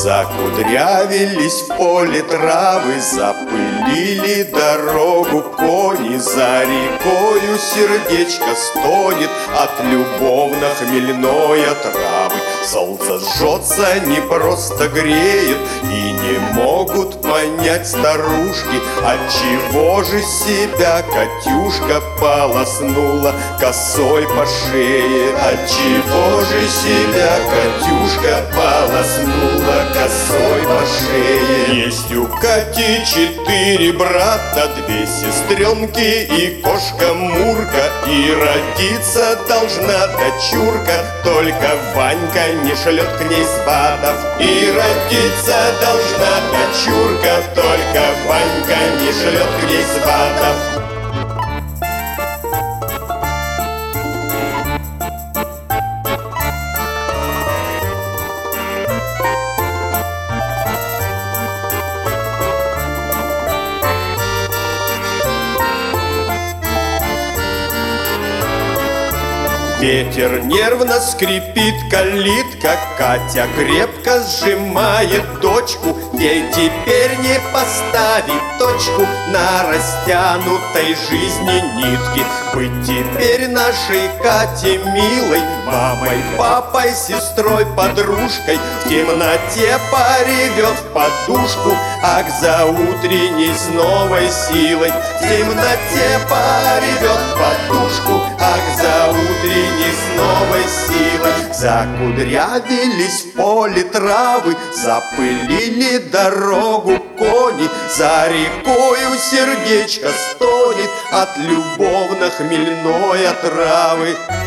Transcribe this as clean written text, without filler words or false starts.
Закудрявились в поле травы, запылили дорогу кони. За рекою сердечко стонет от любовно-хмельной отравы. Солнце жжется, не просто греет, и не могут понять старушки, отчего же себя Катюшка полоснула косой по шее. Отчего же себя Катюшка полоснула косой по шее. Есть у Кати 4 брата, 2 сестренки и кошка Мурка, и родиться должна дочурка, только Ванька не шлет к ней сватов. И родиться должна дочурка, только Ванька не шлет к ней сватов. Ветер нервно скрипит калитка, Катя крепко сжимает дочку. Ей теперь не поставить точку на растянутой жизни нитки. Быть теперь нашей Кате милой мамой, папой, сестрой, подружкой. В темноте поревет в подушку, а к заутренней с новой силой. В темноте поревет в подушку, а к заутренней с новой силой. Закудрявились в поле травы, запылили дорогу кони. За рекою сердечко стонет от любовно-хмельной отравы.